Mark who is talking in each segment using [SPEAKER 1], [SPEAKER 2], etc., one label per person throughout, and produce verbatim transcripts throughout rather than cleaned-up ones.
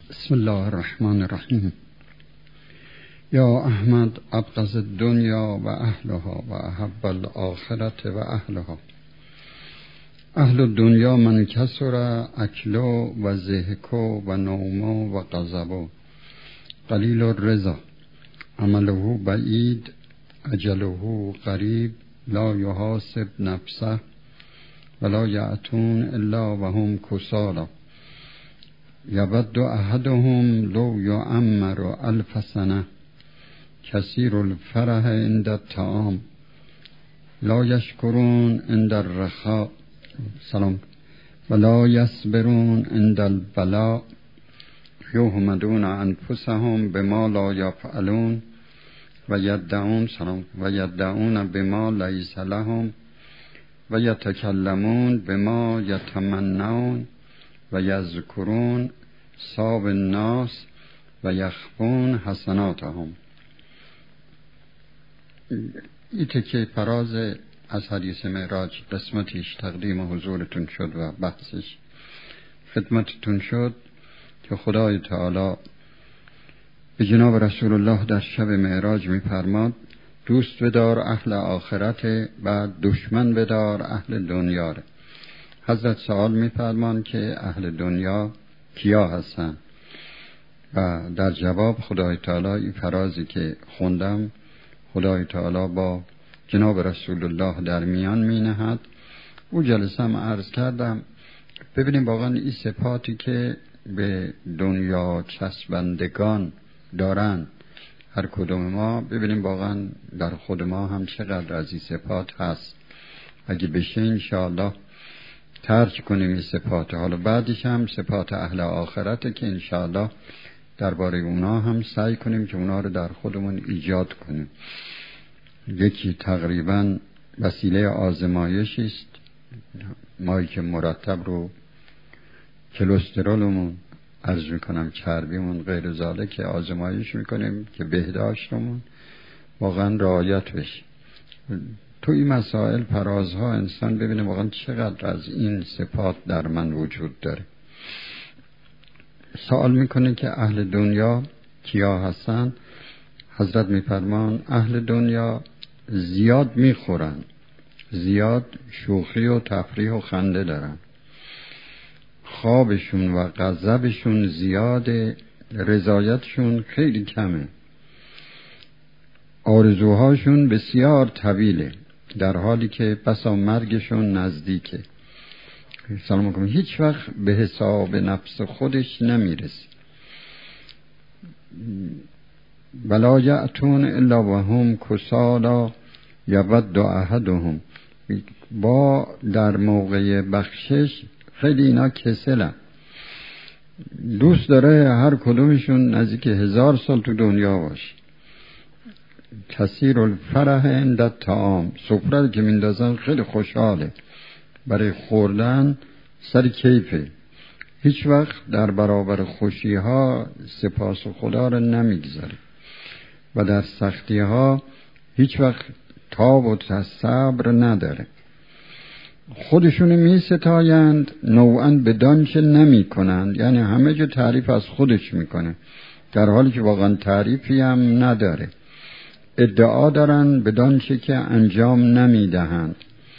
[SPEAKER 1] بسم الله الرحمن الرحیم. یا احمد ابغض الدنیا و اهلها و احب الاخرة و اهلها. اهل الدنیا من کسر اکلو و ضحکو و نومو و غضبو قلیل الرضا عمله بعید اجله قریب لا یحاسب نفسه ولا یأتون الا وهم کسالی یود احدهم لو یعمر الف سنه کثیر الفرح عند الطعام لا یشکرون عند الرخاء سلام ولا یصبرون عند البلاء یحمدون انفسهم بما لا یفعلون و یدعون سلام و یدعون بما لیس لهم و یتکلمون بما یتمنون و یذکرون ثواب الناس و یخفون حسناتهم. این تکه فراز از حدیث معراج قسمتیش تقدیم حضورتون شد و بحثش خدمتتون شد که خدای تعالی به جناب رسول الله در شب معراج می‌فرماد دوست بدار اهل آخرت و دشمن بدار اهل دنیا. حضرت سوال می‌فرمان که اهل دنیا کیا هستن و در جواب خدای تعالی این فرازی که خوندم خدای تعالی با جناب رسول الله در میان می نهد. او جلسه هم عرض کردم ببینیم واقعا این صفاتی که به دنیا چسبندگان دارن هر کدوم ما، ببینیم واقعا در خود ما هم چقدر از این صفات هست. اگه بشه انشاءالله ترک کنیم این صفات. حالا بعدش هم صفات اهل آخرت که انشاءالله درباره اونا هم سعی کنیم که اونا رو در خودمون ایجاد کنیم. یکی تقریبا وسیله آزمایشی است، مایی که مرتب رو کلسترولمون عرض میکنم چربیمون غیر زاله که آزمایش میکنیم که بهداشتمون واقعا رعایت بشه. تو این مسائل فرازها انسان ببینه واقعا چقدر از این صفات در من وجود داره. سوال میکنه که اهل دنیا کیا هستن؟ حضرت میفرمان اهل دنیا زیاد میخورن، زیاد شوخی و تفریح و خنده دارن، خوابشون و غضبشون زیاده، رضایتشون خیلی کمه، آرزوهاشون بسیار طویله در حالی که بسا مرگشون نزدیکه. سلام علیکم. هیچ وقت به حساب نفس خودش نمیرسه. ولا یأتون الا وهم کسالی یود احدهم. با در موقع بخشش خیلی اینا کسلن، دوست داره هر کدومشون نزدیک هزار سال تو دنیا باشه. کثیر الفرح عند الطعام، سفره که میندازن خیلی خوشحاله، برای خوردن سر کیفه، هیچ وقت در برابر خوشی ها سپاس خدا رو نمیگذاره و در سختی ها هیچ وقت تاب و صبر نداره. خودشون می ستایند نوعاً بدانچه نمی کنند، یعنی همه جو تعریف از خودش میکنه در حالی که واقعا تعریفی هم نداره. ادعا دارن بدانچه که انجام نمی دهند.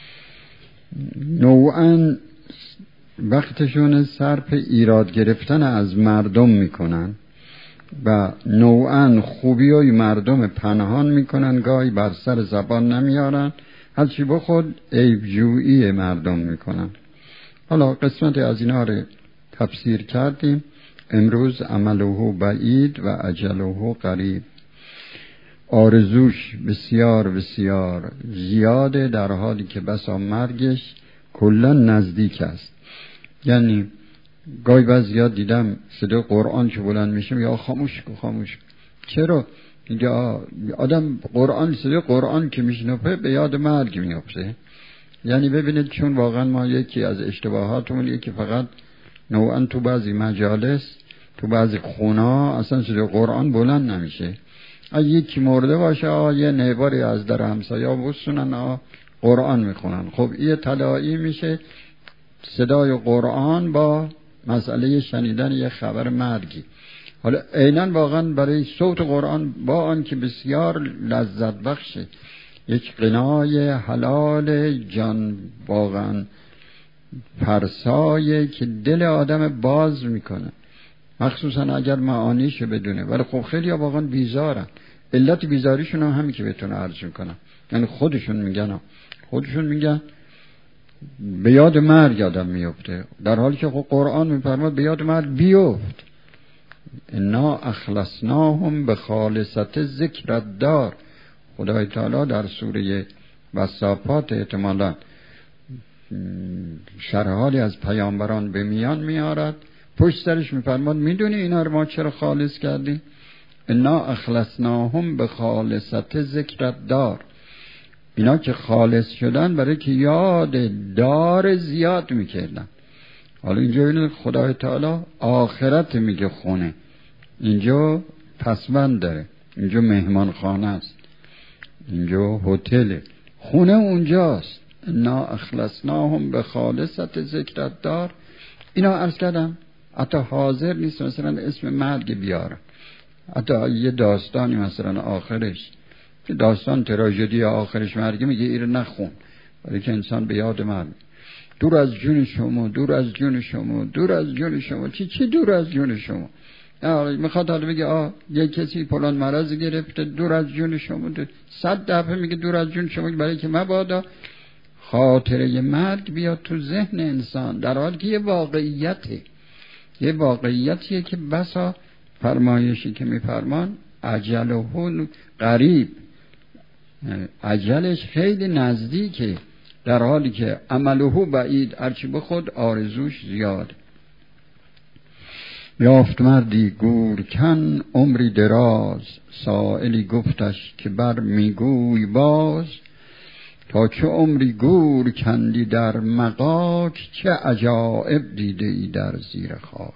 [SPEAKER 1] نوعاً وقتشون صرف ایراد گرفتن از مردم میکنن و نوعاً خوبی های مردم پنهان میکنن، گاهی بر سر زبان نمیارن، هرچی بخود عیبجویی مردم میکنن. حالا قسمت از اینا رو تفسیر کردیم. امروز عمله بعید و اجله قریب، آرزوش بسیار بسیار زیاده در حالی که بسا مرگش کلا نزدیک است. یعنی گاهی بعضی‌ها دیدم صدای قرآن که بلند میشه یا خاموش کن خاموش کن. چرا؟ میگه آدم قرآن صدای قرآن که میشنوه به یاد مرگ میافته. یعنی ببینید چون واقعا ما یکی از اشتباهاتمون یکی فقط نوعا تو بعضی مجالس تو بعضی خونه اصلا صدای قرآن بلند نمیشه. اگه یکی مرده باشه آه یه نهباری از در همسایا بسونن آه قرآن میخونن. خب این تلایی میشه صدای قرآن با مسئله شنیدن یه خبر مرگی. حالا عیناً واقعا برای صوت قرآن با آن که بسیار لذت بخشه، یک غنای حلال جان واقعا فرسایه که دل آدم باز میکنه، مخصوصا اگر معانیشو بدونه. ولی خب خیلی ها واقعا بیزارن. علت بیزاریشون هم همین که بهتون عرض میکنم، یعنی خودشون میگن خودشون میگن به یاد مرگ آدم میفته، در حالی که خب قرآن میفرماد به یاد مرگ بیفت. انا اخلصناهم به خالصت ذکر الدار. خدای تعالی در سوره وصافات احتمالا شرحالی از پیامبران به میان میارد، پشت سرش میفرماد میدونی اینا رو ما چرا خالص کردیم؟ انا اخلصناهم به خالصت ذکر الدار. اینا که خالص شدن برای که یاد دار زیاد میکردن. حالا اینجا اینو خدای تعالی آخرت میگه خونه، اینجا پسوند داره، اینجا مهمان خانه است، اینجا هتل، خونه اونجاست. انا اخلصناهم به خالصت ذکر الدار. اینا عرض کردم حتی حاضر نیست مثلا اسم مرگ بیارن، حتی یه داستانی مثلا آخرش که داستان تراژدی آخرش مرگ میگه ایره نخون، برای که انسان به یاد مرگ. دور از جون شما، دور از جون شما، دور از جون شما. چی چی دور از جون شما؟ میخواد حالا بگه آه یه کسی فلان مرض گرفته، دور از جون شما. صد دفعه میگه دور از جون شما، برای که مبادا خاطره مرگ بیاد تو ذهن انسان، در حالی که یه واقعیته، یه واقعیتیه که بسا فرمایشی که میفرمان اجله قریب، اجلش خیلی نزدیکه، در حالی که عمله بعید، هرچی به خود آرزوش زیاد. یافت مردی گورکن عمری دراز، سائلی گفتش که بر میگوی باز، تا چه عمری گور کندی در مغاک، چه عجائب دیده ای در زیر خاک.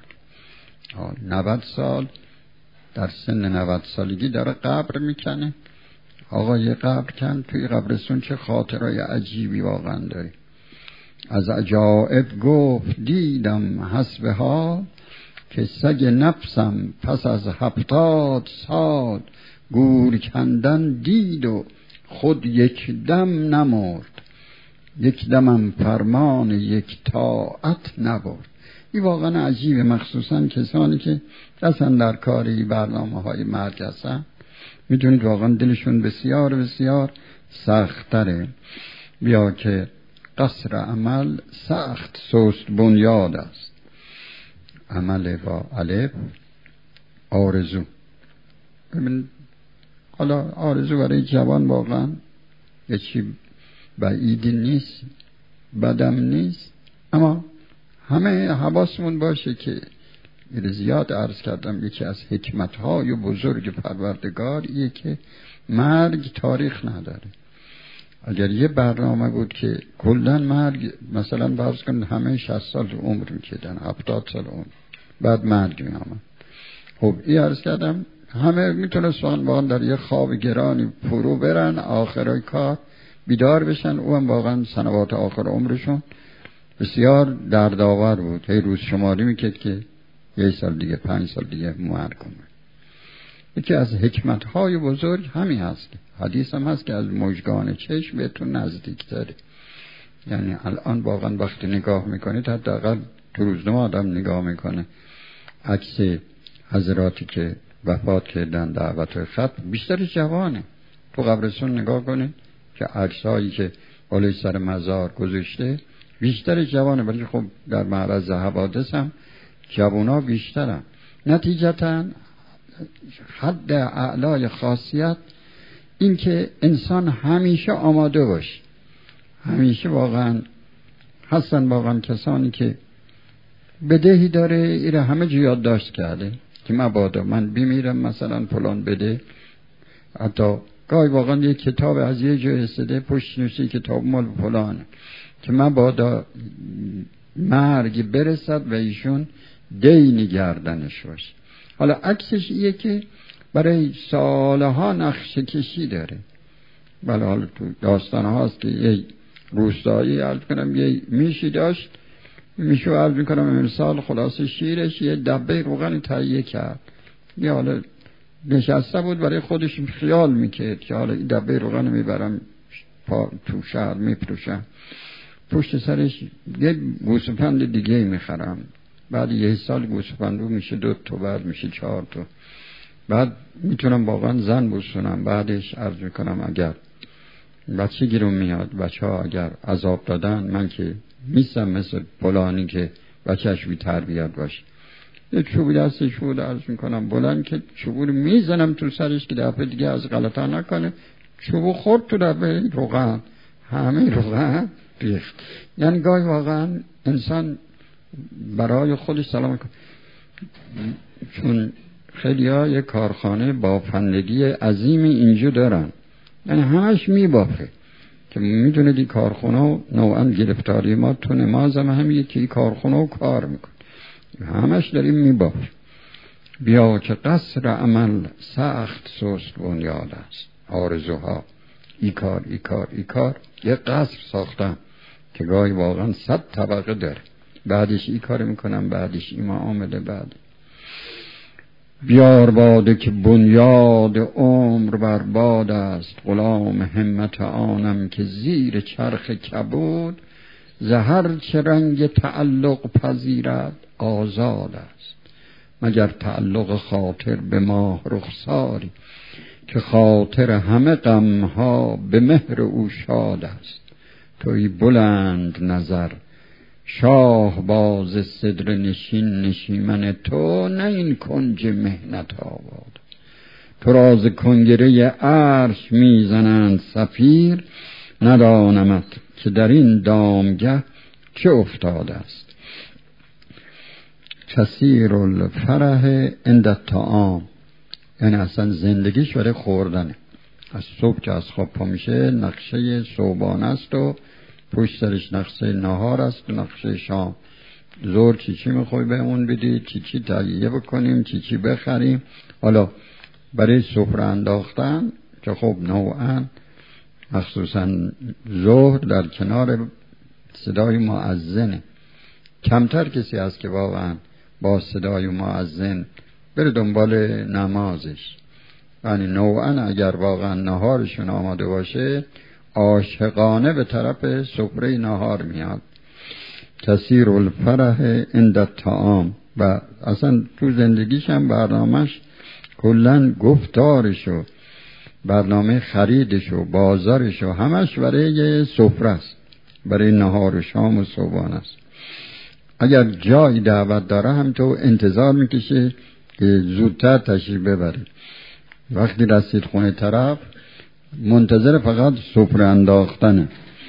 [SPEAKER 1] نود سال در سن نود سالگی داره قبر میکنه. آقا یه قبر کن، توی قبرستون چه خاطرهای عجیبی واقعا داری. از عجائب گفت دیدم حسب ها، که سگ نفسم پس از هفتاد سال، گور کندن دید و خود یک دم نمرد، یک دمم فرمان یک طاعت نبرد. این واقعا عجیبه، مخصوصا کسانی که دستن در کاری برنامه های مرگ هستن، میدونید واقعا دلشون بسیار بسیار سختره. بیا که قصر عمل سخت سست بنیاد است. عمل با الف، آرزو. ببین حالا آرزو برای جوان واقعا یه چی بعیدی نیست، بدم نیست، اما همه حواسمون باشه که زیاد عرض کردم یکی از حکمت‌های بزرگ پروردگار ایه که مرگ تاریخ نداره. اگر یه برنامه بود که کلاً مرگ مثلا فرض کن همه شصت سال عمر می‌کردن، هفتاد سال عمر، بعد مرگ می‌آمد، خب این عرض کردم همه میتونستن واقعا در یه خواب گرانی فرو برن، آخرای کار بیدار بشن. او هم واقعا سنوات آخر عمرشون بسیار دردآور بود، هی روز شماری میکرد که یه سال دیگه، پنج سال دیگه مرگ کنه. یکی از حکمت‌های بزرگ همین هست، حدیث هم هست که از مژگان چشم بهتون نزدیک داره. یعنی الان واقعا وقتی نگاه میکنید، حداقل تو روزنامه آدم نگاه میکنه عکس حضراتی که وفات کردن دعوت خط، بیشتر جوانه. تو قبرستون نگاه کنید که عکسایی که بالای سر مزار گذاشته بیشتر جوانه، ولی خب در معرض حوادث هم جوانا بیشترن. نتیجتا حد اعلای خاصیت این که انسان همیشه آماده باشه. همیشه واقعا هستن واقعا کسانی که بدهی داره، ایره همه جو یادداشت کرده که مبادا من بمیرم مثلا فلان بده. حتی گاهی واقعا یک کتاب از یه جای استده پشت نوشته کتاب مال فلانه که مبادا مرگ برسد و ایشون دینی گردنش باشه. حالا عکسش ایه که برای سالها نقشه کشی داره. بله حالا تو داستان هاست که یه روستایی عرض کنم یه میشی داشت، میشه عرض میکنم امسال خلاصه شیرش یه دبه روغن تهیه کرد، یه حالا نشسته بود برای خودش خیال میکرد که حالا این دبه روغن میبرم تو شهر میپروشم، پشت سرش یه گوسفند دیگه میخرم، بعد یه سال گوسفندو میشه دو تا، بعد میشه چهار تا، بعد میتونم واقعا زن بسونم. بعدش عرض میکنم اگر بچه گیرون میاد، بچه ها اگر عذاب دادن، من که میستم مثل فلانی که بچهش بی تربیت باشه، یه چوبی دستش بود عرض میکنم بلند که چوبو رو میزنم تو سرش که دفعه دیگه از غلطا نکنه، چوبو خورد تو دفعه روغن، همه روغن ریخت. یعنی گاهی واقعا انسان برای خودش سلام کنه، چون خیلی ها یک کارخانه بافندگی عظیمی اینجا دارن، یعنی همش میبافه که میدونه دی کارخونه نوعا گرفتاری ما تو نماز هم همیه که کارخونه کار میکن، همش داریم میبافه. بیا که قصر عمل سخت سست بنیاد است، آرزوها ای کار ای کار ای کار، یه قصر ساختم که گاهی واقعا صد طبقه داره، بعدش ای کار میکنم، بعدش ای معامله، بعد بیار باده که بنیاد عمر برباد است، غلام همت آنم که زیر چرخ کبود، زهر چه رنگ تعلق پذیرد آزاد است، مگر تعلق خاطر به ماه رخساری، که خاطر همه غمها به مهر او شاد است. توی بلند نظر شاه باز صدر نشین، نشیمن تو نه این کنج مهنت آباد، تو راز کنگره عرش میزنند صفیر، ندانمت که در این دامگه چه افتاده است. کثیر الفرح عند الطعام، یعنی اصلا زندگیش برای خوردنه، از صبح که از خواب پا میشه نقشه صبحانه است و پشت سرش نقشه نهار است و نقشه شام، زور چی چی میخوای بهمون بدید، چی چی تهیه بکنیم، چی چی بخریم. حالا برای سفره انداختن که خب نوعا مخصوصا ظهر در کنار صدای مؤذنه، کمتر کسی هست که واقعا با صدای مؤذن بره دنبال نمازش، یعنی نوعا اگر واقعا نهارشون آماده باشه عاشقانه به طرف سفره نهار میاد. کثیر الفرح عند الطعام، و اصلا تو زندگیش هم برنامهش کلن گفتارشو، برنامه خریدشو، بازارشو، همش برای سفره است، برای نهار و شام و صبحانه است. اگر جای دعوت داره هم تو انتظار میکشه که زودتر تشریف ببره، وقتی رسید خونه طرف منتظر فقط سفره انداختنه.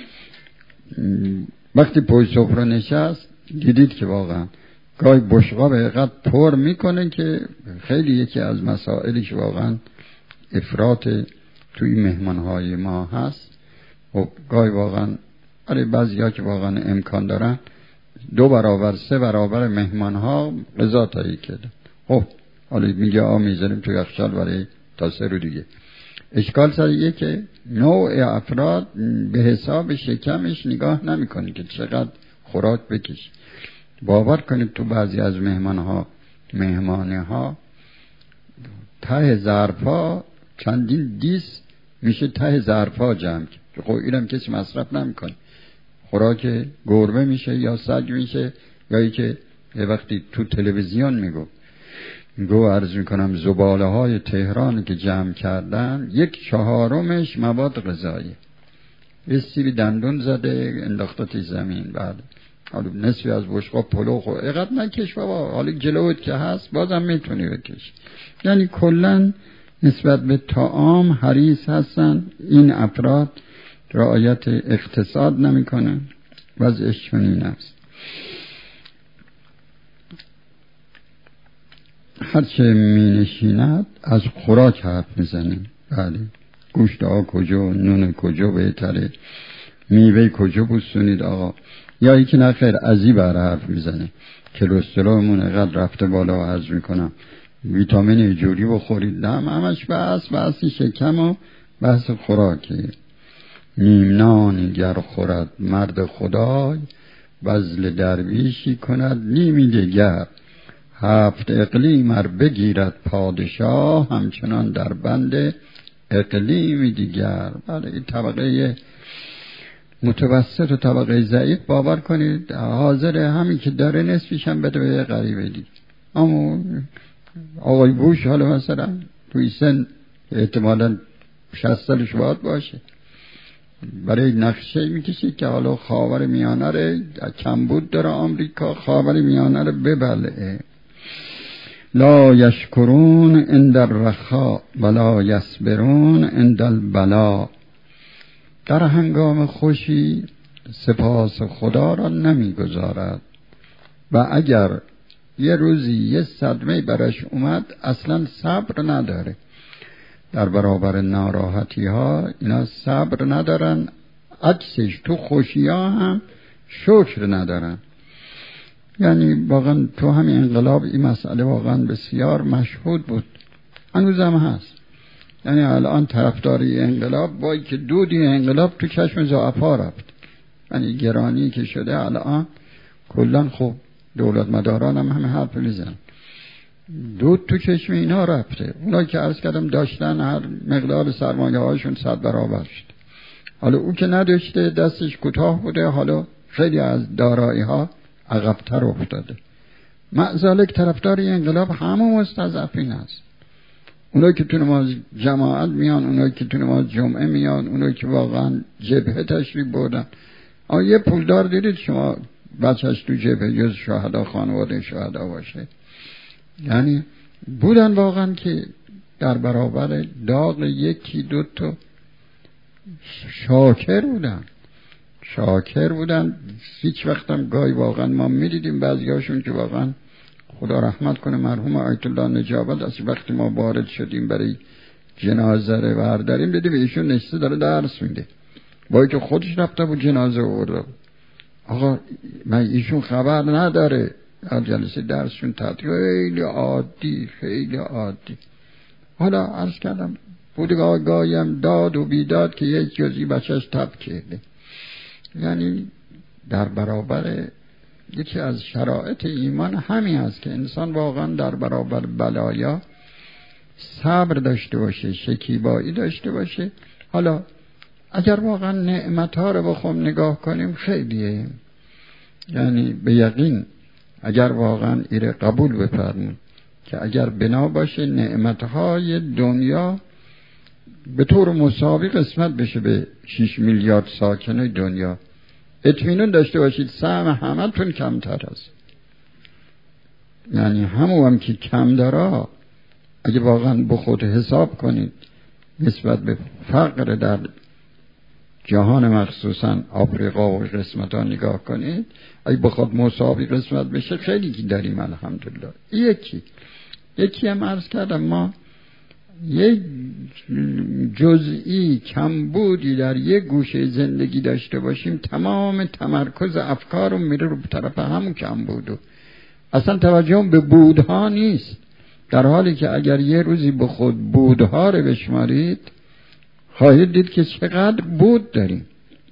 [SPEAKER 1] وقتی پشت سفره نشست دیدید که واقعا گاهی بشقاب اینقدر پر میکنه که خیلی یکی از مسائلش واقعا افراط توی مهمانهای ما هست. و گاهی واقعا برای بعضی ها که واقعا امکان دارن دو برابر سه برابر مهمانها غذا تهیه کرده، خب حالا میگه آ میذاریم توی یخچال برای تا سه رو دیگه. اشکال سریه که نوع افراد به حساب شکمش نگاه نمی کنی که چقدر خوراک بکش. باور کنید تو بعضی از مهمان ها مهمانه ها ته ظرفا چندین دیس میشه ته ظرفا جمع که خب اینم کسی مصرف نمی کنه، خوراک گربه میشه یا سگ میشه، یا ای که یه وقتی تو تلویزیون میگو گو عرض میکنم زباله های تهران که جمع کردن یک چهارمش مواد غذایی، یه سیری دندون زده انداختتی زمین، بعد حالا نصفی از بشقاب پلو خو اقدر نکش بابا، حالا جلوت که هست بازم میتونی بکش. یعنی کلن نسبت به طعام حریص هستن این افراد، رعایت اقتصاد نمیکنن، وضعش چنین است. هرچه می نشیند از خوراک حرف میزنیم، بله گوشت ها کجا، نون کجا بهتره، میوه کجا بوسونید آقا، یا یکی نخیر ازی بر حرف میزنه کلسترولمون اقدر رفته بالا عرض میکنم ویتامین جوری بخورید، نه همش بحث بحثی شکم و بحث خوراکی. نیم نان گر خورد مرد خدای، وزل درویشی کند نیمی دیگر. هفت اقلیم ار بگیرد پادشاه، همچنان در بند اقلیمی دیگر. بله این طبقه متوسط و طبقه ضعیف باور کنید حاضر همین که داره نصفش هم بده به غریبه دیگه. اما آقای بوش حالا مثلا توی سن احتمالاً شصت سالش باید باشه، برای نقشه میکشید که حالا خاور میانه رو کمبود داره آمریکا، خاور میانه رو ببلعه. لا یشکرون عند الرخاء ولا یصبرون عند البلاء. در هنگام خوشی سپاس خدا را نمیگذارد و اگر یه روزی یه صدمه برش اومد اصلا صبر نداره. در برابر ناراحتی ها اینا صبر ندارن، عکسش تو خوشی ها هم شکر ندارن. یعنی واقعا تو همین انقلاب این مسئله واقعا بسیار مشهود بود، هنوزم هست. یعنی الان طرفداری انقلاب وای که دودی انقلاب تو چشم ضعفا رفت، یعنی گرانی که شده الان کلا خب دولت مداران هم همه حرف میزنن، دود تو چشم اینا رفته. اونا که عرض کردم داشتن هر مقدار سرمایه هاشون صد برابر شد. حالا او که نداشته دستش کوتاه بوده، حالا خیلی از دارایی ها عقب‌تر افتاده. معذالک طرفداری انقلاب همه مستضعفین است. اونایی که تو نماز جماعت میان، اونایی که تو نماز جمعه میان، اونایی که واقعا جبهه تشریف بردن. آیا یه پولدار دیدید شما بچهش تو جبهه جز شهدا خانواده شهدا باشه؟ یعنی بودن واقعا که در برابر داغ یکی دو تا شاکر بودن شاکر بودن هیچ وقتم گاهی واقعا ما میدیدیم بعضیاشون که واقعا خدا رحمت کنه مرحوم آیت الله نجابت، از وقتی ما وارد شدیم برای جنازه رو برداریم دیدیم ایشون نشسته داره درس میده، با که خودش رفته بود جنازه آورده. آقا من ایشون خبر نداره، در جلسه درسشون تعطیل، خیلی عادی خیلی عادی. حالا عرض کردم بودگاه گاهیم داد و بیداد که یک جزی بچهش تب کرده. یعنی در برابر یکی از شرایط ایمان همین است که انسان واقعا در برابر بلایا صبر داشته باشه، شکیبایی داشته باشه. حالا اگر واقعا نعمتها رو بخوام نگاه کنیم خیلیه، یعنی به یقین اگر واقعا ایره قبول بفرمون که اگر بنا باشه نعمتهای دنیا به طور مساوی قسمت بشه به شش میلیارد ساکن دنیا، اطمینان داشته باشید سهم همه تون کمتر است. یعنی همون هم که کم داره اگه واقعا به خود حساب کنید نسبت به فقر در جهان مخصوصا آفریقا و قسمت ها نگاه کنید، اگه بخواد مساوی قسمت بشه خیلی که داریم الحمدلله. یکی یکی هم عرض کردم ما یک جزئی کمبودی در یک گوشه زندگی داشته باشیم تمام تمرکز افکار رو میره رو طرف همون کمبودو، اصلا توجه به بودها نیست، در حالی که اگر یه روزی به خود بودها رو بشمارید خواهید دید که چقدر بود داریم.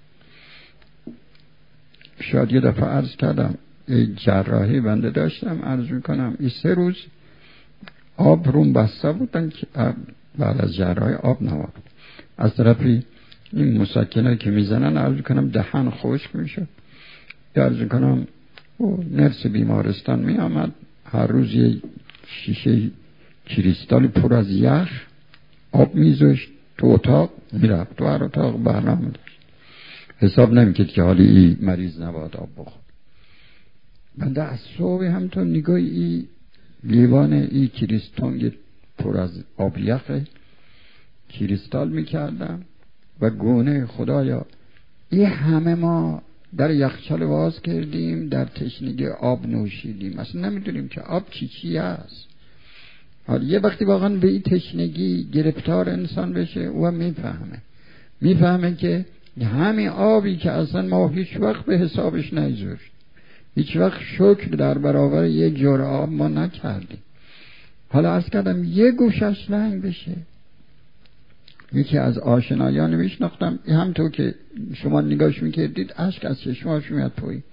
[SPEAKER 1] شاید یه دفعه عرض کردم یک جراحی بنده داشتم، عرض میکنم این سه روز آب روم بسته بودن که بعد از جراحی آب نوارد، از طرفی این مسکنه که میزنن عرض کنم دهن خشک میشه، عرض کنم او نرس بیمارستان می آمد هر روز یه شیشه کریستال پر از یخ آب میذاشت تو اتاق، میرفت تو هر اتاق برنامه داشت، حساب نمیکرد که حالی ای مریض نباید آب بخور. بنده از صبح همطور نگاه ای لیوان ای کریستال پر از آب یخ کریستال میکردم و گونه خدایا این همه ما در یخچال باز کردیم در تشنگی آب نوشیدیم، اصلا نمیدونیم که آب چی چی هست. حالا یه وقتی واقعا به این تشنگی گرفتار انسان بشه او هم میفهمه میفهمه که همین آبی که اصلا ما هیچ وقت به حسابش نگذاشت، هیچ وقت شکر در برابر یه جرعه آب ما نکردیم. حالا عرض کردم یه گوشش لنگ بشه. یکی از آشنایان میشناختم همطور که شما نگاهش میکردید اشک از چشماش میاد پایین،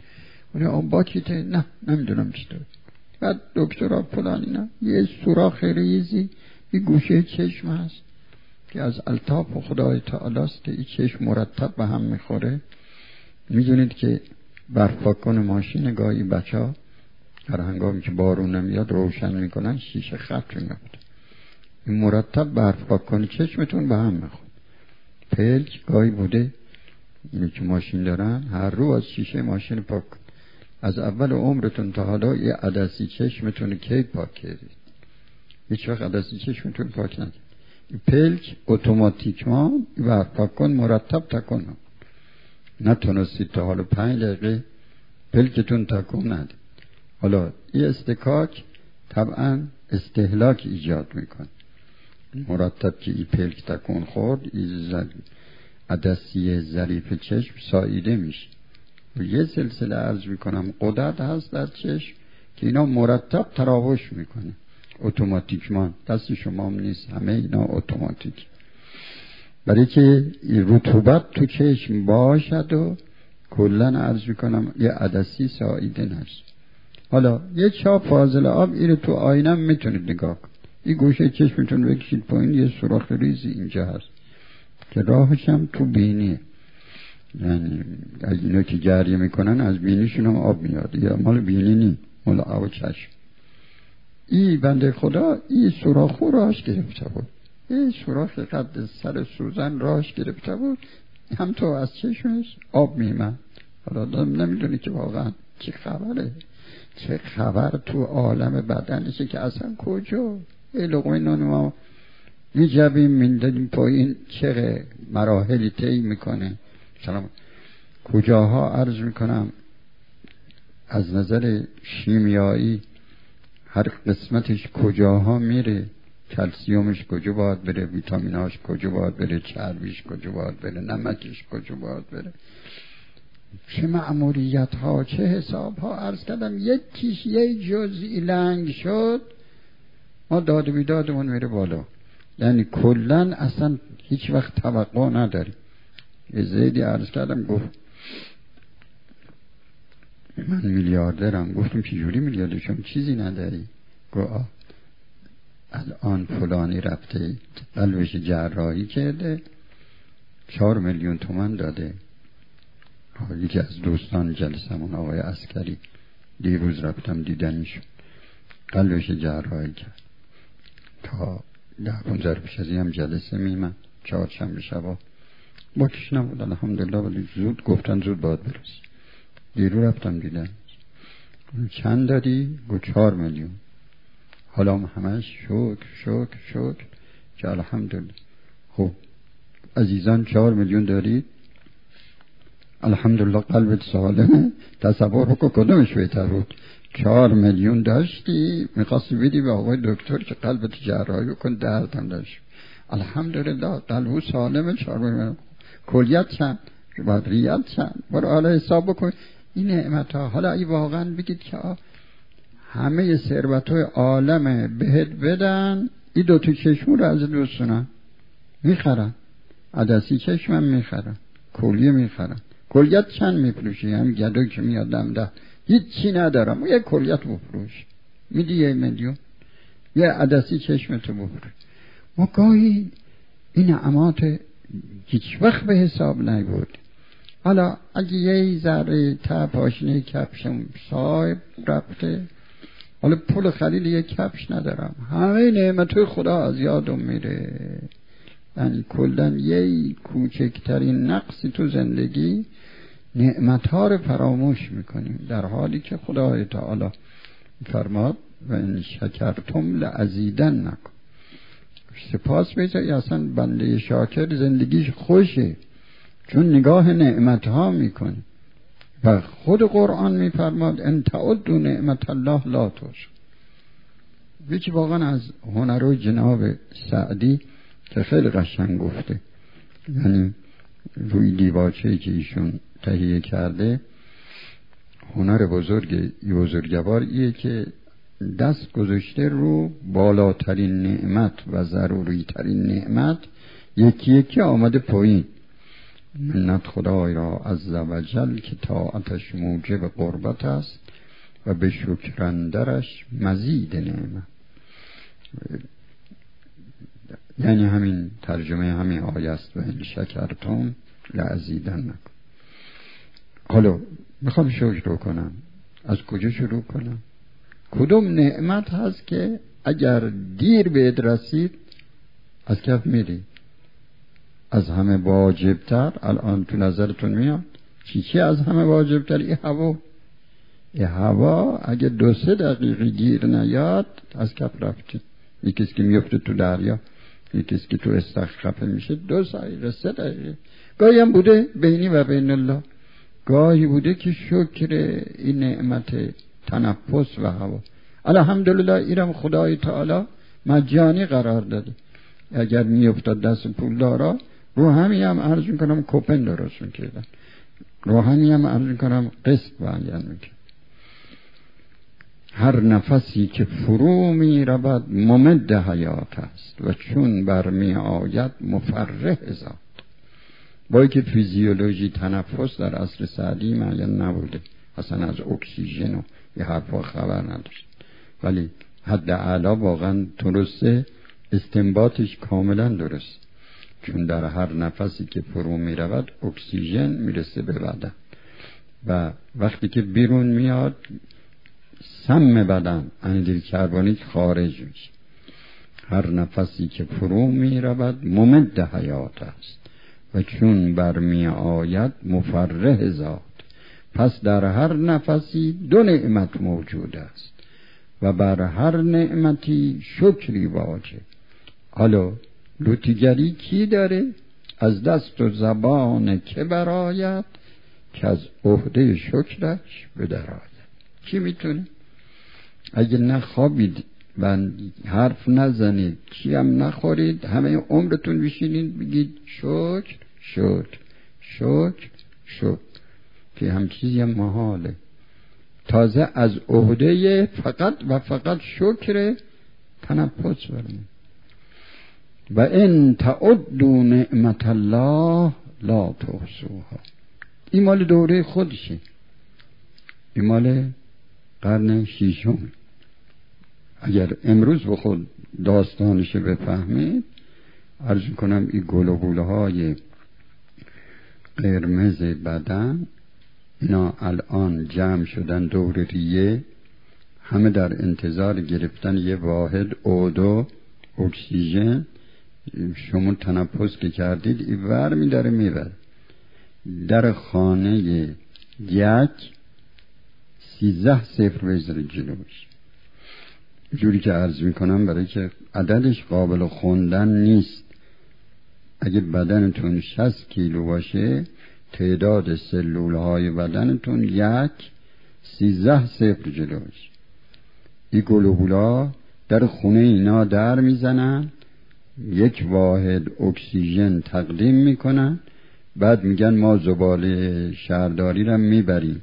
[SPEAKER 1] ولی آب باکیته، نه نمیدونم چطور. بعد دکترها فلانی، نه یه سوراخ ریزی یه گوشه چشم هست که از الطاف خدای تعالی است که این چشم مرتب به هم میخوره. میدونید که برفاکن ماشین گاهی بچه ها هر هنگامی که بارون نمیاد روشن میکنن شیشه خط میفته. این مرتب برفاکن چشمتون به هم میخوره. پلک گاهی بوده اینی که ماشین دارن هر رو از شیشه ماشین پاک، از اول عمرتون تا حالا یه عدسی چشمتون کی پاک کردید؟ هیچ وقت عدسی چشمتون پاک نکرد. پلک اتوماتیکمان برفاکن مرتب تکن. نتونستید تا حالا پنج دقیقه پلکتون تکون نده. حالا این استکاک طبعا استهلاک ایجاد میکن. مرتب که این پلک تکون خورد این عدسی ظریف چشم ساییده میشه. و یه سلسله عرض میکنم قدرت هست در چشم که اینا مرتب تراوش میکنه اتوماتیکمان. دست شما هم نیست، همه اینا اتوماتیک. برای که رطوبت تو چشم باشد و کلن عرض میکنم یه عدسی ساییده نشد. حالا یه چاپ فاضل آب اینو تو آینه میتونید نگاه کن. این گوشه چشمتون بکشید پایین یه سوراخ ریزی اینجا هست که راهش هم تو بینیه. یعنی اینا که جریه میکنن از بینیشون هم آب میاد. یا مال بینی نی، مال آب چشم. این بنده خدا این سوراخو راش گرفته بود. این سوراخ قد سر سوزن راش گرفته بود، هم تو از چشمش آب میمد. حالا نمیدونی که واقعا چه خبره، چه خبر تو عالم بدنشه که اصلا کجا ای لقمه نان ما میجبیم میندادیم پایین چه مراحلی طی میکنه. سلام کجاها عرض میکنم از نظر شیمیایی هر قسمتش کجاها میره، کلسیومش کجا باید بره، ویتامیناش کجا باید بره، چربیش کجا باید بره، نمکش کجا باید بره، چه مأموریت ها چه حساب ها. عرض کردم یکیش یه جزئی لنگ شد ما داد و بیدادمون میره بالا. یعنی کلن اصلا هیچ وقت توقع نداریم. یه زیدی عرض کردم گفت من میلیاردرم. گفتم چی جوری میلیاردرشم چیزی نداری؟ گفت آه الان فلانی رفته قلبش جراحی کرده چهار میلیون تومن داده. یکی از دوستان جلسمون آقای عسکری دیروز رفتم دیدنش، قلبش جراحی کرد. تا ده پونزه روز ازی هم جلسه میمن چهارشنبه شبا با کش نبود الحمدلله، ولی زود گفتن زود باید برسی. دیرو رفتم دیدن چند دادی؟ گو چهار میلیون. حالا هم همش شکر شکر شکر که الحمدلله. خب عزیزان چهار میلیون دارید الحمدلله، قلبت سالمه. تصور بکن کدومش بهتر بود؟ چهار میلیون داشتی میخواستی بدی به آقای دکتر که قلبت جراحی کن، دردم داشت. الحمدلله قلبو سالمه. چهار میلیون کلیت چند؟ باید ریال چند؟ برو حالا حساب بکن این نعمت ها. حالا ای واقعا بگید که همه ثروت های عالم بهت بدن، این دوتا چشمو رو از دوستونن میخرن، عدسی چشمم میخرن، کلیه میخرن. کلیت چند میفروشی؟ هم گدوی که میاد دم ده هیچی ندارم یه کلیت بفروش میدی یه میلیون، یه عدسی چشمتو بفروش. ما گاهی این نعمات هیچ وقت به حساب نبود. حالا اگه یه ذره تا پاشنه کفشم صاحب رفته، حالا پول خرید یه کفش ندارم، همه نعمت خدا از یادم میره. یعنی کلن یه کوچکترین نقصی تو زندگی نعمتها رو فراموش میکنیم، در حالی که خدای تعالی فرماد و ان شکرتم لازیدنکم. سپاس بذاری. اصلا بنده شاکر زندگیش خوشه چون نگاه نعمتها میکنه و خود قرآن میفرماد ان تعدوا نعمت الله لا تحصوها. یکی واقعا از هنر جناب سعدی که خیلی قشنگ گفته، یعنی روی دیباچه‌ای که ایشون تهیه کرده، هنر بزرگ بزرگوار ایه که دست گذاشته رو بالاترین نعمت و ضروری ترین نعمت، یکی یکی آمده پایین. منت خدای را عز و جل که طاعتش موجب قربت است و به شکرندرش مزید نعمت. یعنی همین ترجمه همین آیه است و این شکرتم لازیدنکم. حالا میخوام شکر رو کنم، از کجا شروع کنم؟ کدوم نعمت هست که اگر دیر بهت رسید از کف میری؟ از همه واجبتر الان تو نظرتون میاد چی چی از همه واجبتر؟ این هوا. این هوا اگه دو سه دقیقه گیر نیاد از کف رفتی. یکیست که میفته تو دریا، یکیست که تو استخر میشه، دو دقیقه سه دقیقه. گاهی هم بوده بینی و بین الله، گاهی بوده که شکر این نعمت تنفس و هوا الحمدلله ایرم خدای تعالی مجانی قرار داده. اگر میافتاد دست پول دارا رو همین هم عرض میکنم کوپن درست میکردن، رو همین هم عرض میکنم قسط بیان میکرد. هر نفسی که فرو می رود ممد حیات است و چون برمی آید مفرح ذات. با که فیزیولوژی تنفس در عصر سعدی معین نبوده، اصلا از اکسیژن و یه حرفا خبر نداشت، ولی حد اعلی واقعا درسته، استنباطش کاملا درست، چون در هر نفسی که فرو می رود اکسیژن میرسه به بدن و وقتی که بیرون میاد سم بدن انیدریل کربونیک خارج میشه. هر نفسی که فرو می رود ممد حیات است و چون برمی آید مفرح ذات. پس در هر نفسی دو نعمت موجود است و بر هر نعمتی شکری واجب. حالا لوتیگری کی داره؟ از دست و زبان که برآید که از عهده شکرش بدراید. کی میتونه؟ اگه نخوابید و حرف نزنید، چی هم نخورید، همه عمرتون بشینید بگید شکر شکر شکر شکر، که هم چیزی هم محاله. تازه از عهده فقط و فقط شکر تنفس برمید. و ان تعدوا نعمت الله لا تحصوها. این مال دوره خودشه، این مال قرن شیشم. اگر امروز به خود داستانش بفهمید، عرض کنم این گلوبوله های قرمز بدن اینا الان جمع شدن دور ریه، همه در انتظار گرفتن یه واحد او اکسیژن. شما تنفس که کردید این ور می داره می بر در خانه یک سیزده صفر بذاره جلوش، جوری که عرض می کنم برای که عددش قابل خوندن نیست. اگه بدنتون شصت کیلو باشه تعداد سلول های بدنتون یک سیزده صفر جلوش. این گلوبولا در خونه اینا در میزنن، یک واحد اکسیژن تقدیم میکنن، بعد میگن ما زباله شهرداری را میبریم.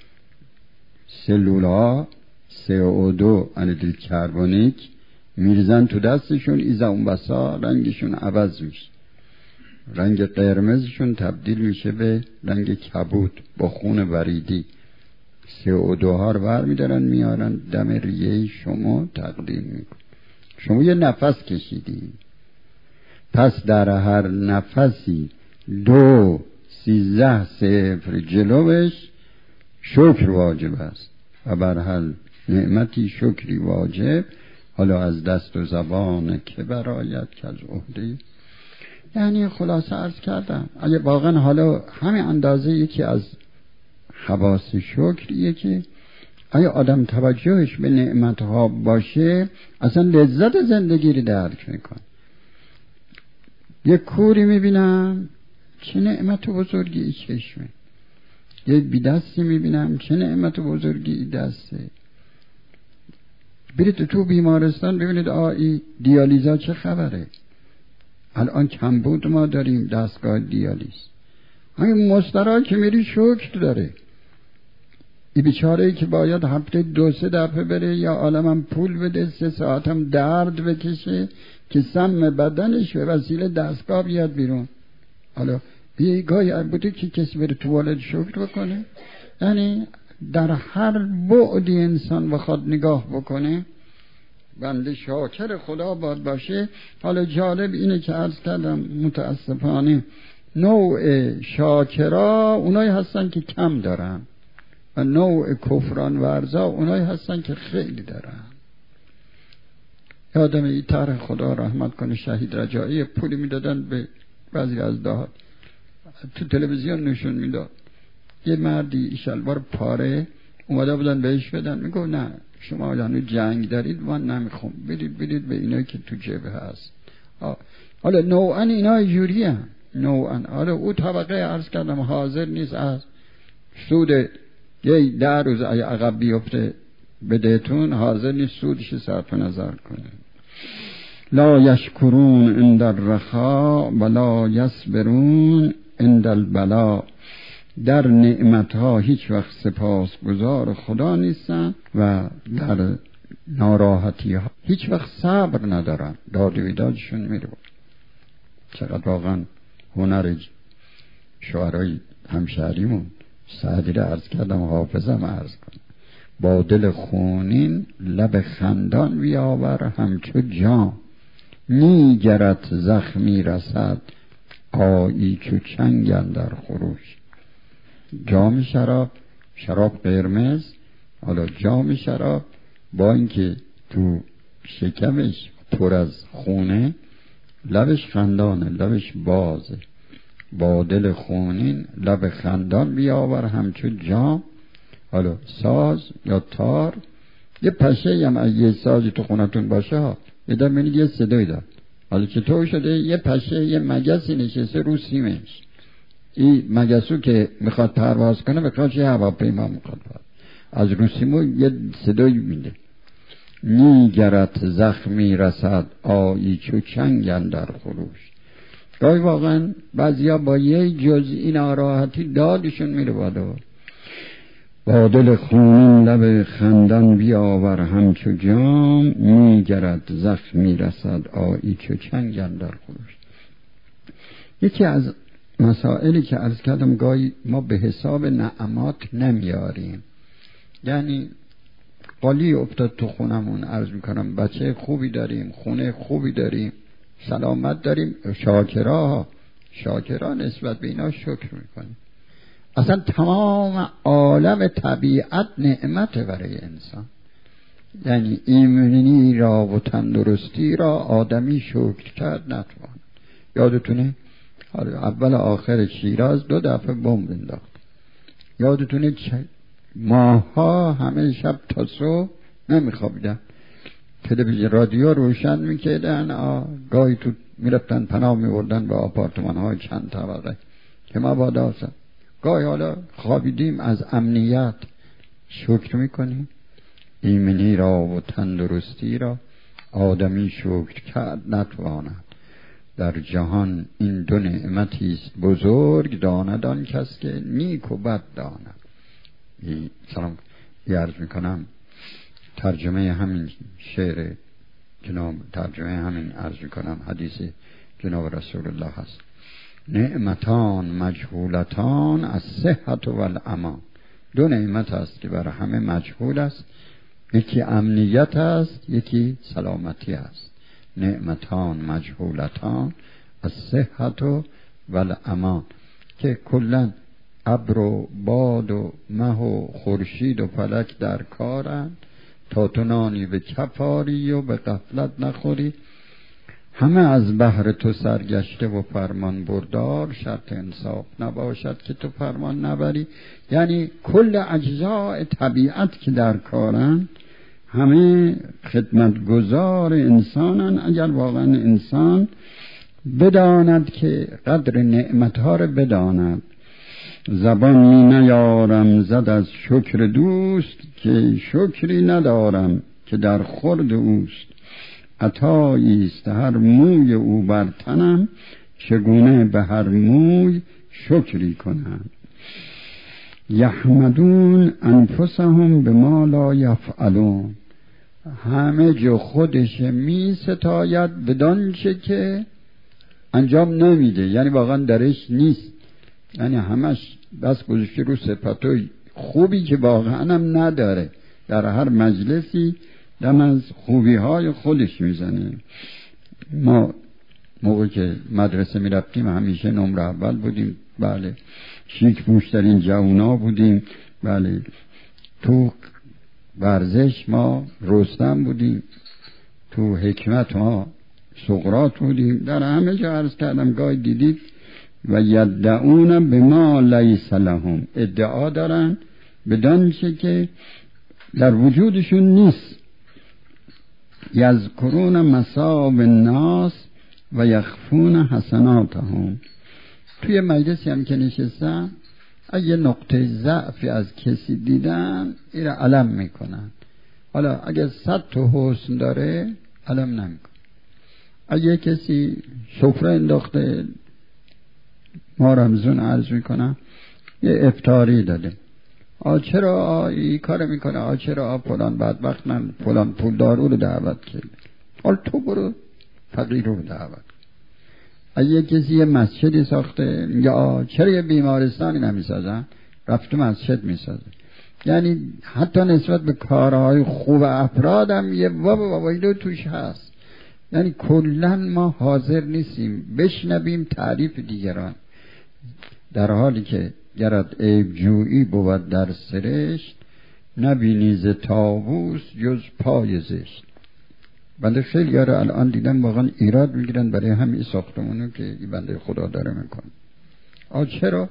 [SPEAKER 1] سلول ها سی او دو انیدریل کربونیک میریزن تو دستشون، ایزا اون بسا رنگشون عوض میشه، رنگ قرمزشون تبدیل میشه به رنگ کبود با خون وریدی. سی او دو ها رو بر میدارن میارن دم ریه شما تقدیم میکن. شما یه نفس کشیدی، پس در هر نفسی دو سیزده صفر جلوش شکر واجب است و بر هر نعمتی شکری واجب. حالا از دست و زبان که برآید که از عهده. یعنی خلاصه عرض کردم اگه واقعا حالا همین اندازه یکی از خواص شکریه که اگه آدم توجهش به نعمتها باشه اصلا لذت زندگی رو درک میکنه. یک کوری میبینم چه نعمت بزرگی ای چشمه، یک بی دستی میبینم چه نعمت بزرگی ای دسته. برید تو بیمارستان ببینید آئی دیالیزا چه خبره. الان کمبود ما داریم دستگاه دیالیز، همین مسترا که میری شکر داره. این بیچاره‌ای که باید هفته دو سه دفعه بره یا عالمم پول بده سه ساعتم درد بکشه که سم بدنش به وسیله دستگاه بیاد بیرون. حالا یه گاهی بوده که کسی بره توالت شکر بکنه، یعنی در هر بعدی انسان بخواد نگاه بکنه بنده شاکر خدا باید باشه. حالا جالب اینه که عرض کردم متاسفانه نوع شاکرا اونایی هستن که کم دارن و نوع کفران ورزا اونایی هستن که خیلی دارن. یادم این طرح خدا رحمت کنه شهید رجایی پولی میدادن به بعضی از دهات، تو تلویزیون نشون میداد یه مردی شلوار پاره اومده بودن بهش بدن، میگو نه شما هنوز جنگ دارید من نمیخوام، بدید بدید به اینایی که تو جبهه هست. حالا نوعا اینا جوری هم نوعا. حالا او طبقه عرض کردم حاضر نیست از سود یه ده روز عقب بیفته بدهتون، حاضر نیست سودش صرف نظر کنه. لا یشکرون عند الرخاء ولا یصبرون عند البلاء. در نعمتها هیچ وقت سپاسگزار خدا نیستن و در ناراحتی ها هیچ وقت صبر ندارن، داد و بیدادشون میره. چقدر واقعا هنر شعرهای همشهریمون سعدی را عرض کردم، حافظم عرض کنم. با دل خونین لب خندان بیاور همچو جام، میگرد زخمی رسد آیی چو چنگ اندر خروش. جام شراب، شراب قرمز، حالا جام شراب با اینکه تو شکمش پر از خونه لبش خندانه، لبش بازه. با دل خونین لب خندان بیاور همچو جام. حالا ساز یا تار، یه پشه هم اگه یه سازی تو خونتون باشه ها یه در منید یه صدایی دار. حالا چطور شده یه پشه یه مگسی نشسته رو سیمش، این مگسو که میخواد پرواز کنه بخواد یه هواپیما میخواد پرواز، از رو سیمو یه صدایی میده. میگرد زخمی رسد آیی چو چنگ اندر خروش. گاهی واقعا بعضیا با یه جزئی ناراحتی دادشون میره بالا. با دل خونین لب خندان بیاور همچو جام، میگرد زخمی رسد آیی چو چنگ اندر خروش. یکی از مسائلی که عرض کردم گاهی ما به حساب نعمات نمیاریم، یعنی قالی افتاد تو خونمون، عرض میکنم بچه خوبی داریم، خونه خوبی داریم، سلامت داریم، شاکرا شاکرا نسبت به اینا شکر میکنیم. اصلا تمام عالم طبیعت نعمت برای انسان، یعنی ایمنی را و تندرستی را آدمی شکر کرد نتوان. یادتونه اول آخر شیراز دو دفعه بمب انداخت، یادتونه ماها همه شب تا صبح نمیخوابیدن، تلویزیون رادیو روشن میکردن، گاهی تو میرفتن پناه میوردن به آپارتمان های چند طبقه که ما بادا هستن. گاهی حالا خوابیدیم از امنیت شکر میکنیم. ایمنی را و تندرستی را آدمی شکر کرد نتواند. در جهان این دو نعمتی است بزرگ، داند آن کس که نیک و بد داند. سلام عرض میکنم ترجمه همین شعر جناب، ترجمه همین عرض میکنم حدیث جناب رسول الله هست: نعمتان مجهولتان از صحت و الامان. دو نعمت هست که برای همه مجهول است، یکی امنیت است، یکی سلامتی است. نعمتان مجهولتان از صحت و الامان، که کلن ابر و باد و مه و خورشید و فلک در کارند، تا تو نانی به کفاری و به غفلت نخوری. همه از بحر تو سرگشته و فرمان بردار، شرط انصاف نباشد که تو فرمان نبری. یعنی کل اجزاء طبیعت که در کارن همه خدمتگزار انسانن. اگر واقعا انسان بداند که قدر نعمتها رو بداند. زبان می نیارم زد از شکر دوست، که شکری ندارم که در خورد اوست. عطایی است هر موی او بر تنم، چگونه به هر موی شکری کنم. یحمدون انفسهم بما لا یفعلون. همه جو خودش می ستاید بدان چه که انجام نمیده، یعنی واقعا درش نیست. یعنی همش بس گذاشته رو صفتای خوبی که واقعا هم نداره، در هر مجلسی دم از خوبی های خودش میزنه. ما موقع که مدرسه می رفتیم همیشه نمره اول بودیم، بله، شیک پوشترین جوونا بودیم، بله، تو ورزش ما رستم بودیم، تو حکمت ما سقراط بودیم، در همه جا عرض کردم گاهی دیدید و یدعون بما لیس لهم، ادعا دارن بدان چه که در وجودشون نیست. یذکرون مصاب الناس و یخفون حسناتهم. توی مجلسی هم که نشستم اگه نقطه ضعفی از کسی دیدن این را علم میکنن. حالا اگه صد تا حسن داره علم نمیکن. اگه کسی سفره انداخته، ما رمزون عرض میکنم یه افطاری داده، آ چرا این کار میکنه، آ چرا فلان بدبخت من فلان پولدارو رو دعوت کرد، حال تو برو فقیر رو دعوت. اگه کسی یه مسجدی ساخته میگه آ چرا یه بیمارستانی نمیسازن، رفت مسجد میسازه. یعنی حتی نسبت به کارهای خوب افرادم یه بابا بابایلو توش هست. یعنی کلا ما حاضر نیستیم بشنویم تعریف دیگران، در حالی که گرد عیب جویی بود در سرشت، نبینی ز طاووس جز پای زشت. بنده خیلی یاره الان دیدم واقعا ایراد میگیرن برای همین ساختمونو که این بنده خدا داره میکنه. آ چرا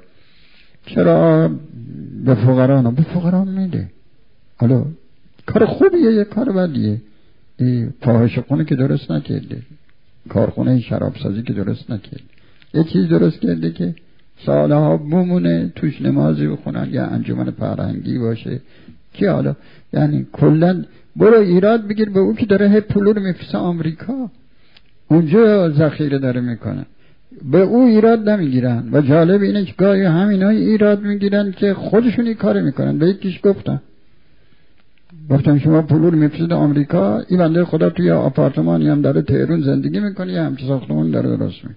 [SPEAKER 1] چرا به فقرا نه به فقرا میده، حالا کار خوبیه یه کار بدیه، فاحشه خونه که درست نکرده، کارخونه شرابسازی که درست نکرده، یه چیز درست کرده که سالها بمونه توش نمازی بخونن یا انجمن فرهنگی باشه که حالا یعنی کلن برو ایراد بگیر به او که داره هی پولو رو میفرسته آمریکا، اونجا ذخیره داره میکنه، به او ایراد نمیگیرن. و جالب اینه که گاهی همینای ایراد میگیرن که خودشون این کار میکنن. به یکیش گفتم گفتم شما پولو رو میفرسته آمریکا، این بنده خدا توی آپارتمانی هم داره تهران زندگی میکنه یا همچه ساختمون داره درست میکنه،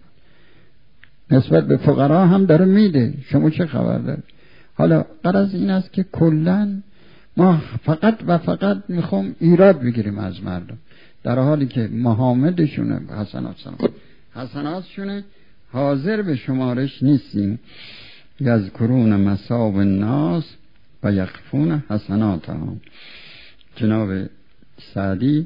[SPEAKER 1] نسبت به فقرا هم داره میده، شما چه خبر داره؟ حالا غرض این است که کلن ما فقط و فقط میخوام ایراد بگیریم از مردم، در حالی که محامدشونه حسنات حسناتشونه حاضر به شمارش نیستیم. یذکرون مصاب الناس و یخفون حسناتهم. جناب سعدی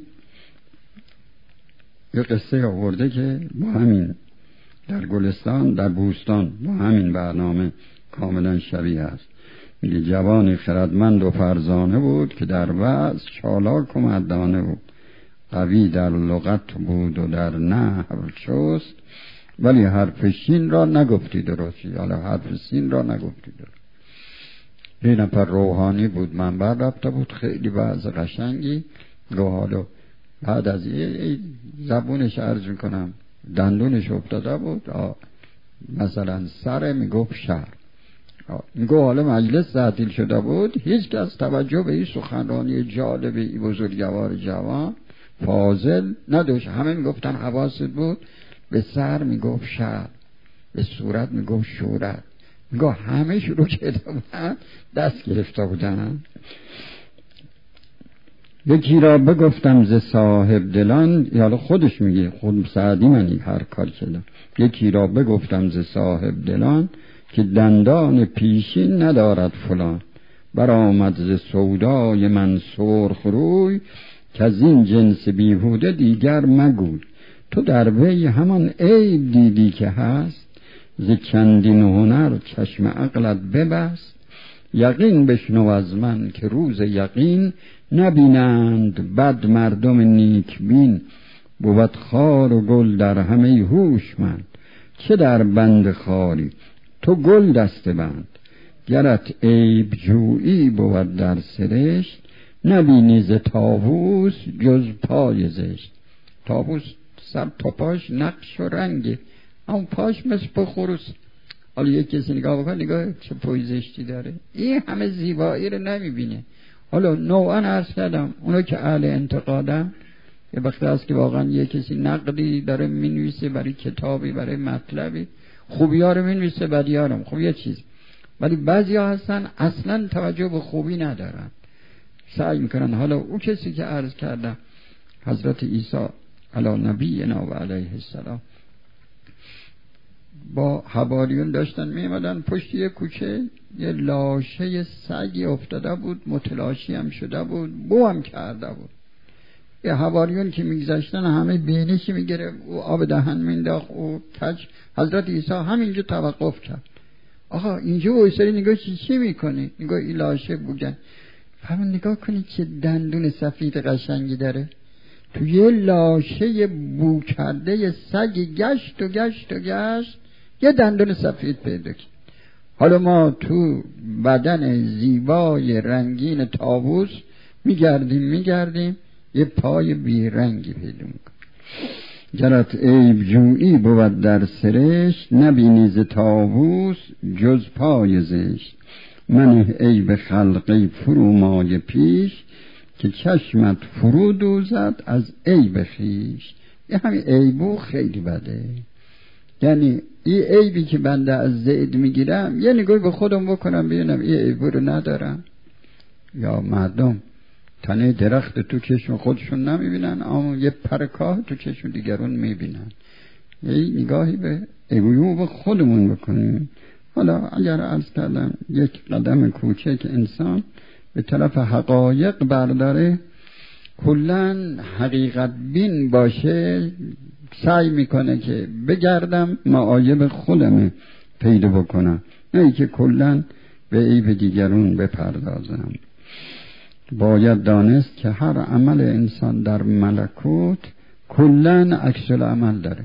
[SPEAKER 1] یه قصه آورده که با همین در گلستان در بوستان با همین برنامه کاملا شبیه است. میگه جوانی خردمند و فرزانه بود که در وعظ چالاک و مردانه بود، قوی در لغت بود و در نحو چست، ولی حرف شین را نگفتی درستی، حالا حرف سین را نگفتی درست. یه نفر روحانی بود، منبر رفته بود، خیلی وعظ قشنگی رو، حالا بعد از یه زبونش عرض میکنم دندونش افتاده بود، آه. مثلا سر میگفت شهر، میگو حالا مجلس تعطیل شده بود، هیچ کس توجه به این سخنرانی جالب این بزرگوار جوان فاضل نداشت، همه میگفتن حواست بود، به سر میگفت شهر، به صورت میگفت شورت، میگو همه شروع کرده بودن دست گرفته بودن. یکی را بگفتم ز صاحب دلان، یالا خودش میگه، خود سعدی منی هر کار کردم، یکی را بگفتم ز صاحب دلان که دندان پیشین ندارد فلان، برآمد ز سودای من سرخ روی که از این جنس بیهوده دیگر مگوی. تو در وی همان عیب دیدی که هست، ز چندین هنر چشم عقلت ببست. یقین بشنو از من که روز یقین، نبینند بد مردم نیک بین. بود خار و گل در همه هوشمند، چه در بند خاری تو گل دسته بند. گرت عیب جویی بود در سرشت، نبینی ز طاووس جز پای زشت. طاووس سر تا پاش نقش و رنگه، اما پاش مثل بخوروس. حالا یک کسی نگاه بکن، نگاه چه پای زشتی داره، این همه زیبایی رو نمیبینه. حالا نوعا عرض کردم اونا که اهل انتقادن، یه وقت هست که واقعا یک کسی نقدی داره مینویسه برای کتابی برای مطلبی،
[SPEAKER 2] خوبی ها رو می‌نویسه، بدی ها رو. خب یه چیز. ولی بعضی ها هستن اصلا توجه به خوبی ندارن، سعی میکنن. حالا او کسی که عرض کردم حضرت عیسی علی نبینا و علیه السلام با حواریون داشتن میمدن پشت یه کوچه، یه لاشه سگی افتاده بود، متلاشی هم شده بود، بو هم کرده بود. یه حواریون که میگذشتن همه بینشی میگره، او آب دهن مینداخت، او کج. حضرت عیسی همینجا توقف کرد. آقا اینجا وایساری نگاه چی چی میکنی؟ نگاه این لاشه بودن. فرمون نگاه کنی چه دندون سفید قشنگی داره. تو یه لاشه بو کرده یه سگی گشت و گشت و گشت یه دندون سفید پیدا کرد. حالا ما تو بدن زیبای رنگین طاووس میگردیم میگردیم یه پای بیرنگی پیدا میکنیم. گرت عیب جویی بود در سرشت، نبینی ز طاووس جز پای زشت. من عیب خلقی فرومای پیش، که چشمت فرو دوزد از عیب خویش. یه همین عیبو خیلی بده. یعنی این عیبی که بنده از زید میگیرم یه نگاه به خودم بکنم ببینم این عیبو رو ندارم. یا مردم تنه درخت تو چشم خودشون نمیبینن، اما یه پرکاه تو چشم دیگرون میبینن. یه نگاهی به عیبو به خودمون بکنیم. حالا اگر عرض کردم یک قدم کوچک انسان به طرف حقایق برداره، کلن حقیقت بین باشه، سعی میکنه که بگردم معایب خودم پیدا بکنم، نه ای که کلن به عیب دیگرون بپردازم. باید دانست که هر عمل انسان در ملکوت کلن عکس العمل داره.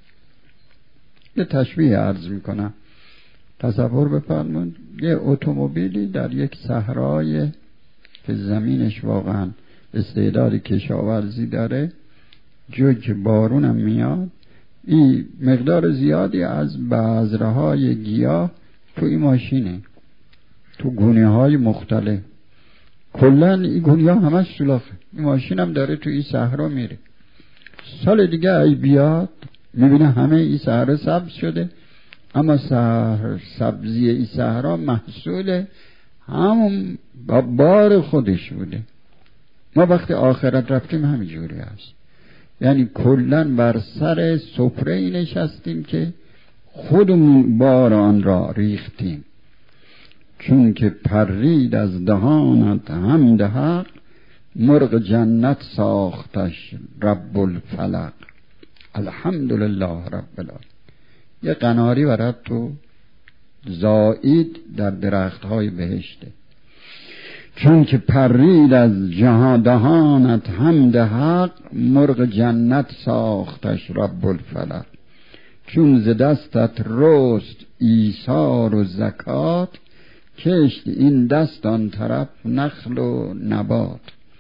[SPEAKER 2] یه تشبیه عرض میکنم. تصور بفرمایید یه اتومبیلی در یک صحرای که زمینش واقعا استعداد کشاورزی داره، جوک بارونم میاد، این مقدار زیادی از بذرهای گیاه تو این ماشینه، تو گونه های مختلف. کلن این گونه ها همش سولاخه. این ماشین هم داره تو این صحرا میره. سال دیگه ای بیاد میبینه همه این صحرا سبز شده، اما سبزی این صحرا محصول همون با بار خودش بوده. ما وقتی آخرت رفتیم همین جوری هست. یعنی کلن بر سر سفره نشستیم که خودمون بار آن را ریختیم. چون که پرید از دهانت حمد حق، مرغ جنت ساختش رب الفلق. الحمدلله رب العالمین. یه قناری برات تو زائید در درختهای بهشته. چون که پرید از جهان دهانت حمد حق، مرغ جنت ساختش رب الفلق. چون ز دستت رست ایثار و زکات، کشت این دست آن طرف نخل و نبات.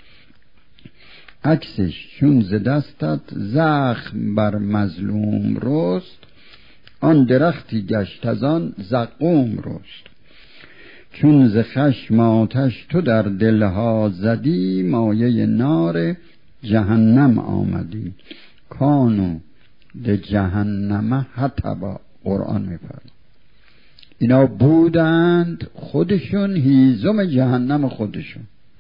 [SPEAKER 2] عکسش چون ز دستت زخم بر مظلوم رست، آن درختی گشت از آن زقوم رست. چون ز خشم آتش تو در دلها زدی، مایه نار جهنم آمدی. کانو ده جهنم حطبا. قرآن میفرماید اینا بودند خودشون هیزم جهنم خودشون.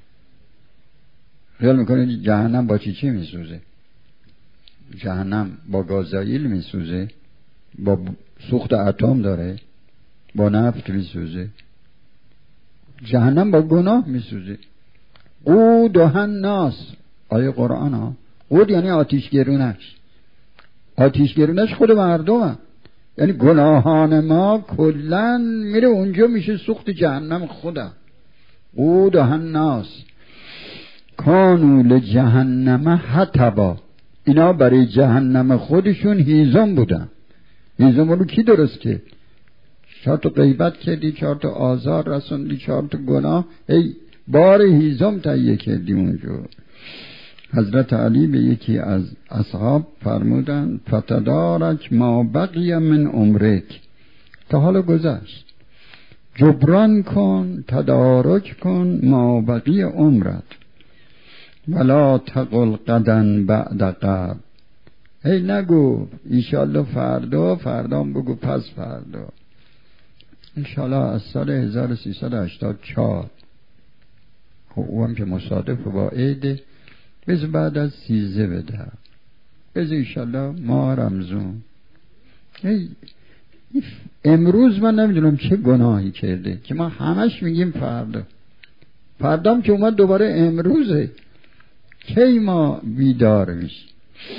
[SPEAKER 2] خیال میکنید جهنم با چی چی میسوزه؟ جهنم با گازائیل میسوزه؟ با سوخت اتم داره؟ با نفت میسوزه؟ جهنم با گناه میسوزه. قود و الناس، آیه قرآن ها. قود یعنی آتیش گرونش. آتیش گرونش خود مردم هم. یعنی گناهان ما کلن میره اونجا میشه سوخت جهنم خودم. قود و الناس کانو لجهنم حطبا. اینا برای جهنم خودشون هیزم بودن. هیزم رو کی درست کرد؟ چهار تا غیبت کردی، چهار تا آزار رسوندی، چهار تا گناه، ای بار هیزم تهیه کردی اونجا. حضرت علی به یکی از اصحاب فرمودن فتدارک ما بقی من عمرک، تا حالا گذشت، جبران کن، تدارک کن ما بقی عمرت، ولا تقل غدا بعد غد. هی نگو ایشالله فردا، فردا هم بگو پس فردا. انشالله از سال هزار و سیصد و هشتاد و چهار او هم که مصادف با عیده، بذار بعد از سیزده بده، بذار ایشالله ما رمزون. امروز من نمیدونم چه گناهی کرده که ما همش میگیم فردا، فردام که اومد دوباره امروزه. کی ما بیدار میشیم؟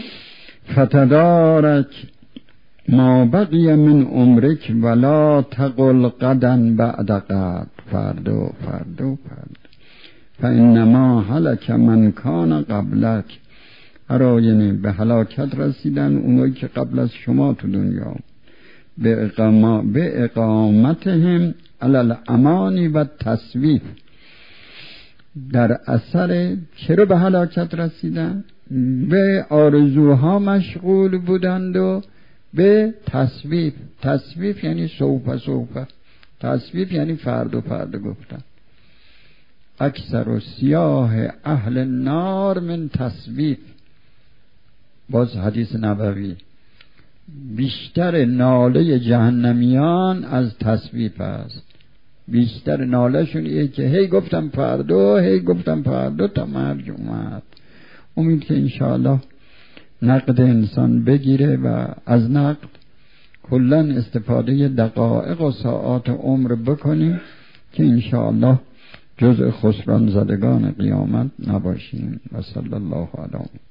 [SPEAKER 2] فتدارک ما بقی من عمرک ولا تقل غدا بعد غد. فردا فردا فردا. فانما هلک من کان قبلک. هراینه به هلاکت رسیدن اونایی که قبل از شما تو دنیا، به اقامه به اقامتهم علی الامان و تصویف. در اثر چرا به هلاکت رسیدن؟ به آرزوها مشغول بودند و به تصویف. تصویف یعنی سوف سوف، تصویف یعنی فرد و فرد گفتن. اکثر و سیاه اهل نار من تصویف. باز حدیث نبوی، بیشتر ناله جهنمیان از تصویف است. بیشتر ناله شون ایه که هی گفتم فردا، هی گفتم فردا تا مرگ اومد. امید که انشاءالله نقد انسان بگیره و از نقد کلن استفاده دقایق و ساعات عمر بکنیم که انشاءالله جزء خسران زدگان قیامت نباشیم. و صلی الله علیه